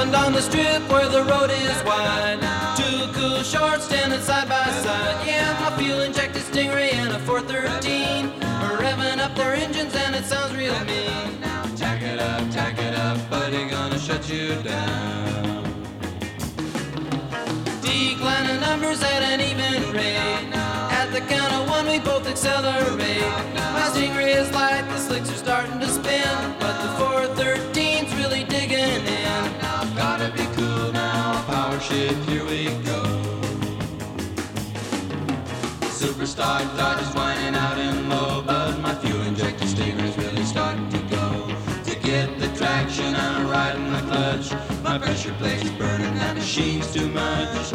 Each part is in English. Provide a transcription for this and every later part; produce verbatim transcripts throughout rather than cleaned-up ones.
Happened on the strip where the road is wide. Two cool shorts standing side by side. Yeah, my fuel-injected Stingray and a four thirteen are revving up their engines and it sounds real mean. Tack it up, tack it up, buddy, gonna shut you down. Declining numbers at an even rate. At the count of one we both accelerate. My Stingray is light, the slicks are starting to spin, but the four thirteen's really digging in. Gotta be cool now, power shift, here we go. Superstar Dodge is whining out in low, but my fuel-injected Stingray's really starting to go. To get the traction, I'm riding the clutch. My pressure plate's burning, that machine's too much.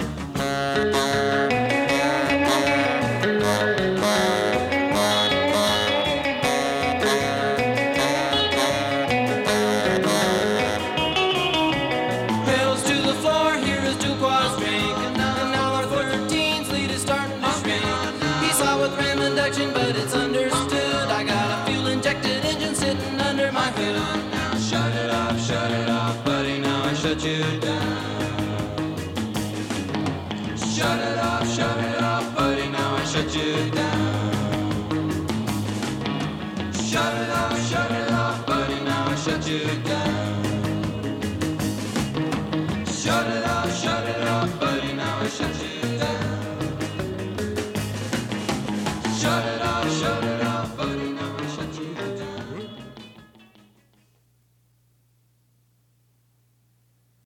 Pedals to the floor, here is two quads drink, and now our thirteen's lead is starting to shrink. He saw with ram induction, but it's understood. I got a fuel-injected engine sitting under my hood. Shut it off, shut it off, buddy, now I shut you down. Shut it off, shut it off, buddy, now I shut you down. Shut it off, shut it off, buddy, now I shut you down.